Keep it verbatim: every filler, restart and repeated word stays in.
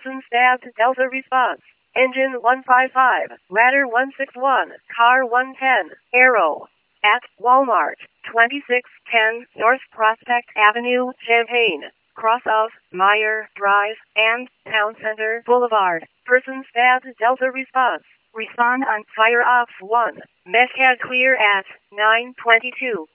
Person stabbed. Delta response. Engine one five five. Ladder one six one. Car one ten. Arrow. At Walmart. twenty-six ten North Prospect Avenue, Champaign. Cross of Meyer Drive and Town Center Boulevard. Person stabbed. Delta response. Respond on fire off one. Meshcad clear at nine twenty-two.